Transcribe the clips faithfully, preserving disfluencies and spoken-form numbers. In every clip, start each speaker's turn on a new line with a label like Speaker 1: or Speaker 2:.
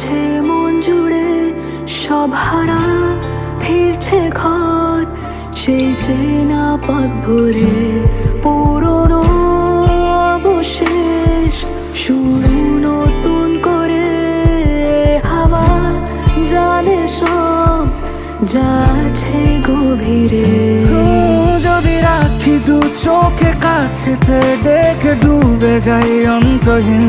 Speaker 1: আছে মন জুড়ে সব হারা, ফিরছে ঘর সেই চেনা পথ ভরে, পুরনো অবশেষ শুরু নতুন করে। হাওয়া জানে সব যা আছে গভীরে।
Speaker 2: যদি রাখি দু চোখে কাছেতে, দেখে ডুবে যাই অন্তহীন।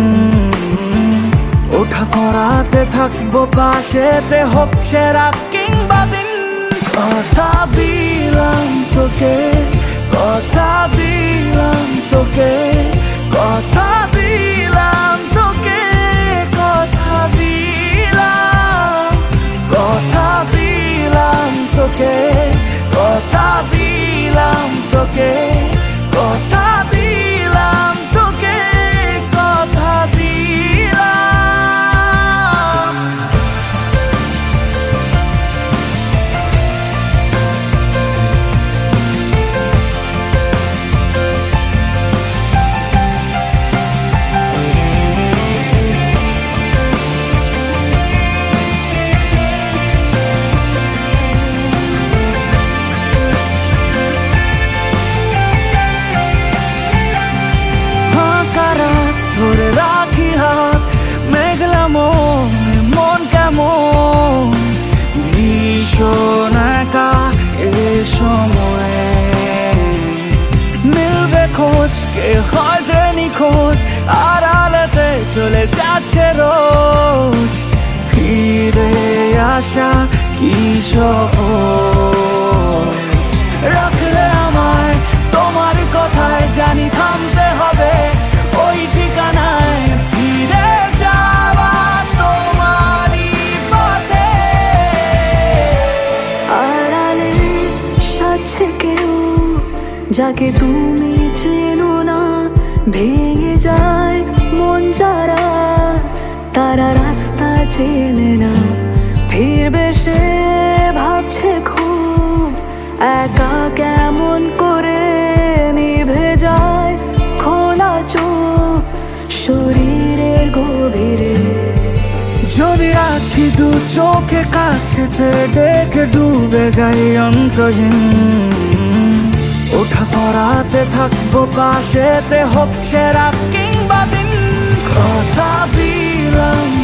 Speaker 2: ওঠা করাতে থাকবো পাশেতে, হোক সেরা কিংবা দিন। কথা দিলাম তোকে, কথা দিলাম তোকে, কথা দিলাম তোকে, কথা দিলাম, কথা দিলাম তোকে, কথা দিলাম তোকে, কথা দিলাম তোকে, কথা দিলাম। ধরে রাখি হাত, মেঘলা মনে মন কেমন ভীষণ একা এ সময়ে। মিলবে খোঁজ, কে হয় যে নিখোঁজ, আড়ালেতে চলে যাচ্ছে রোজ। ফিরে আসা কি সহজ, রাখলে আমায় তোমার কথায়, জানি থামতে হবে ওই ঠিকানায়। ফিরে যাওয়া তোমারই পথে।
Speaker 1: আড়ালে সাথে কেউ যাকে তুমি চেনো না, ভেঙে যায় মন যারা, তারা রাস্তা চেনে না। ফিরবে সে ভাবছে খুব, একা কেমন করে নিভে যায় খোলা চোখ শরীরের গভীরে।
Speaker 2: যদি রাখি দু চোখে কাছেতে, দেখে ডুবে যাই অন্তহীন। ওঠা পড়াতে থাকবো পাশেতে, হোক সেরা কিংবা দিন। কথা দিলাম